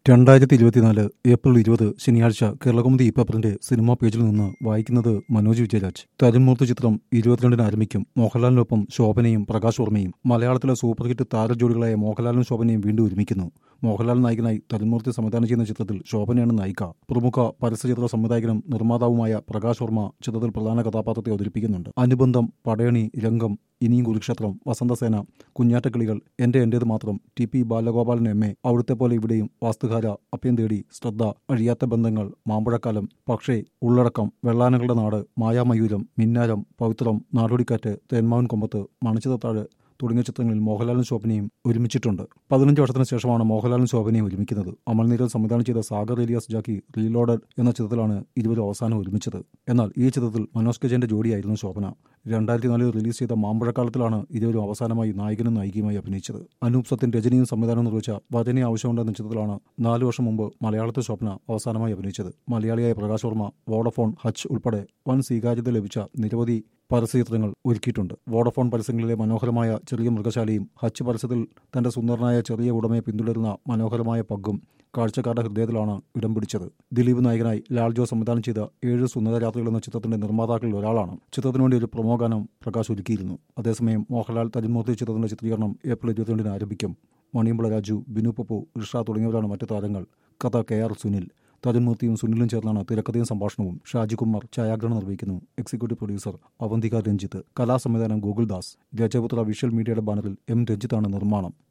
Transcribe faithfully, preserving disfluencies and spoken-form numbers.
രണ്ടായിരത്തി ഇരുപത്തിനാല് ഏപ്രിൽ ഇരുപത് ശനിയാഴ്ച കേരളകൗമുദി പേപ്പറിന്റെ സിനിമാ പേജിൽ നിന്ന് വായിക്കുന്നത് മനോജ് വിജയരാജ്. തരുൺമൂർത്തി ചിത്രം ഇരുപത്തിരണ്ടിന് ആരംഭിക്കും. മോഹൻലാലിനൊപ്പം ശോഭനയും പ്രകാശ് വർമ്മയും. മലയാളത്തിലെ സൂപ്പർ ഹിറ്റ് താരജോഡികളായ മോഹൻലാലും ശോഭനയും വീണ്ടും ഒരുമിക്കുന്നു. മോഹൻലാൽ നായകനായി തരുൺമൂർത്തി സംവിധാനം ചെയ്യുന്ന ചിത്രത്തിൽ ശോഭനയാണ് നായിക. പ്രമുഖ പരസ്യചിത്ര സംവിധായകനും നിർമ്മാതാവുമായ പ്രകാശ് വർമ്മ ചിത്രത്തിൽ പ്രധാന കഥാപാത്രത്തെ അവതരിപ്പിക്കുന്നുണ്ട്. അനുബന്ധം, പടയണി, രംഗം, ഇനിയും കുരുക്ഷേത്രം, വസന്തസേന, കുഞ്ഞാറ്റക്കിളികൾ, എന്റെ എന്റേത് മാത്രം, T P Balagopalan M A, അവിടുത്തെ പോലെ ഇവിടെയും, വാസ്തുകാര, അഭ്യം തേടി, ശ്രദ്ധ, അഴിയാത്ത ബന്ധങ്ങൾ, മാമ്പഴക്കാലം, പക്ഷേ, ഉള്ളടക്കം, വെള്ളാനകളുടെ നാട്, മായാമയൂരം, മിന്നാരം, പവിത്രം, നാടോടിക്കാറ്റ്, തേന്മാവൻ കൊമ്പത്ത്, മണിച്ചിത്രത്താഴ് തുടങ്ങിയ ചിത്രങ്ങളിൽ മോഹൻലാലും ശോഭനയും ഒരുമിച്ചിട്ടുണ്ട്. പതിനഞ്ച് വർഷത്തിന് ശേഷമാണ് മോഹൻലാലും ശോഭനയും ഒരുമിക്കുന്നത്. അമൽ നീരൽ സംവിധാനം ചെയ്ത സാഗർ ഏലിയാസ് ജാക്കി റീലോഡഡ് എന്ന ചിത്രത്തിലാണ് ഇരുവരും അവസാനം ഒരുമിച്ചത്. എന്നാൽ ഈ ചിത്രത്തിൽ മനോജ് കെ ജയന്റെ ജോഡിയായിരുന്നു ശോഭന. രണ്ടായിരത്തി നാലിൽ റിലീസ് ചെയ്ത മാമ്പഴക്കാലത്തിലാണ് ഇരുവരും അവസാനമായി നായകനും നായികയുമായി അഭിനയിച്ചത്. അനൂപ് സത്യൻ രചനയും സംവിധാനം നിർവഹിച്ച വരനെ ആവശ്യമുണ്ട് എന്ന ചിത്രത്തിലാണ് നാലു വർഷം മുമ്പ് മലയാളത്തിൽ ശോഭന അവസാനമായി അഭിനയിച്ചത്. മലയാളിയായ പ്രകാശ് വർമ്മ വോഡഫോൺ, ഹച്ച് ഉൾപ്പെടെ വൻ സ്വീകാര്യത ലഭിച്ച നിരവധി പരസ്യചിത്രങ്ങൾ ഒരുക്കിയിട്ടുണ്ട്. വോഡഫോൺ പരസ്യങ്ങളിലെ മനോഹരമായ ചെറിയ മൃഗശാലയും, ഹച്ച് പരസ്യത്തിൽ തന്റെ സുന്ദരനായ ചെറിയ ഉടമയെ പിന്തുടരുന്ന മനോഹരമായ പഗ്ഗും കാഴ്ചക്കാരുടെ ഹൃദയത്തിലാണ് ഇടം പിടിച്ചത്. ദിലീപ് നായകനായി ലാൽ ജോസ് സംവിധാനം ചെയ്ത ഏഴ് സുന്ദര രാത്രികൾ എന്ന ചിത്രത്തിന്റെ നിർമ്മാതാക്കളിൽ ഒരാളാണ്. ചിത്രത്തിനു വേണ്ടി ഒരു പ്രൊമോ ഗാനം പ്രകാശ് ഒരുക്കിയിരുന്നു. അതേസമയം മോഹൻലാൽ തരുൺമൂർത്തി ചിത്രത്തിന്റെ ചിത്രീകരണം ഏപ്രിൽ ഇരുപത്തിരണ്ടിന് ആരംഭിക്കും. മണിയമ്പള രാജു, ബിനു പപ്പു, ഇർഷ തുടങ്ങിയവരാണ് മറ്റു താരങ്ങൾ. കഥ കെ ആർ സുനിൽ. തരുൺമൂർത്തിയും സുനിലും ചേർന്നാണ് തിരക്കഥയും സംഭാഷണവും. ഷാജികുമാർ ഛായാഗ്രഹണം നിർവഹിക്കുന്നു. Executive producer Avantika Ranjith. കലാസംവിധാനം ഗോകുൽദാസ്. രജപുത്ര വിഷ്വൽ മീഡിയയുടെ ബാനറിൽ എം രഞ്ജിത്താണ് നിർമ്മാണം.